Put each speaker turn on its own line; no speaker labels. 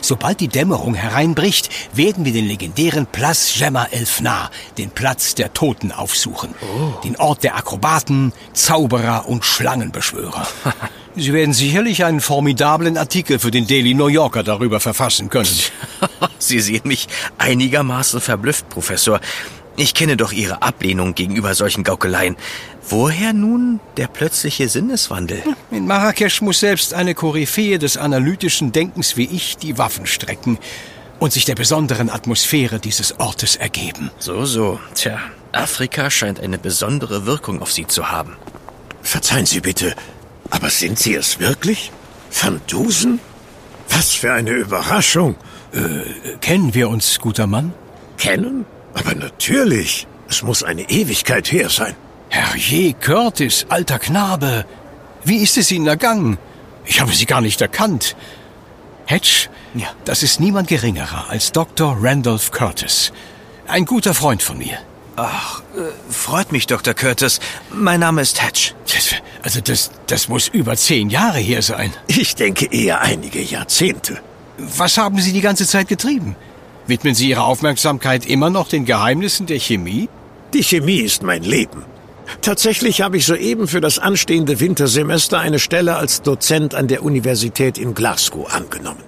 Sobald die Dämmerung hereinbricht, werden wir den legendären Place Gemma Elfnar, den Platz der Toten, aufsuchen. Den Ort der Akrobaten, Zauberer und Schlangenbeschwörer. Sie werden sicherlich einen formidablen Artikel für den Daily New Yorker darüber verfassen können.
Sie sehen mich einigermaßen verblüfft, Professor. Ich kenne doch Ihre Ablehnung gegenüber solchen Gaukeleien. Woher nun der plötzliche Sinneswandel?
In Marrakesch muss selbst eine Koryphäe des analytischen Denkens wie ich die Waffen strecken und sich der besonderen Atmosphäre dieses Ortes ergeben.
So. Tja, Afrika scheint eine besondere Wirkung auf Sie zu haben.
Verzeihen Sie bitte, aber sind Sie es wirklich? Van Dusen? Was für eine Überraschung.
Kennen wir uns, guter Mann?
Kennen? Aber natürlich. Es muss eine Ewigkeit her sein.
Herrje, Curtis, alter Knabe. Wie ist es Ihnen ergangen? Ich habe Sie gar nicht erkannt. Hedge,
Ja.
Das ist niemand geringerer als Dr. Randolph Curtis. Ein guter Freund von mir.
Ach, freut mich, Dr. Curtis. Mein Name ist Hedge.
Also das muss über 10 Jahre her sein.
Ich denke eher einige Jahrzehnte.
Was haben Sie die ganze Zeit getrieben? Widmen Sie Ihre Aufmerksamkeit immer noch den Geheimnissen der Chemie?
Die Chemie ist mein Leben. Tatsächlich habe ich soeben für das anstehende Wintersemester eine Stelle als Dozent an der Universität in Glasgow angenommen.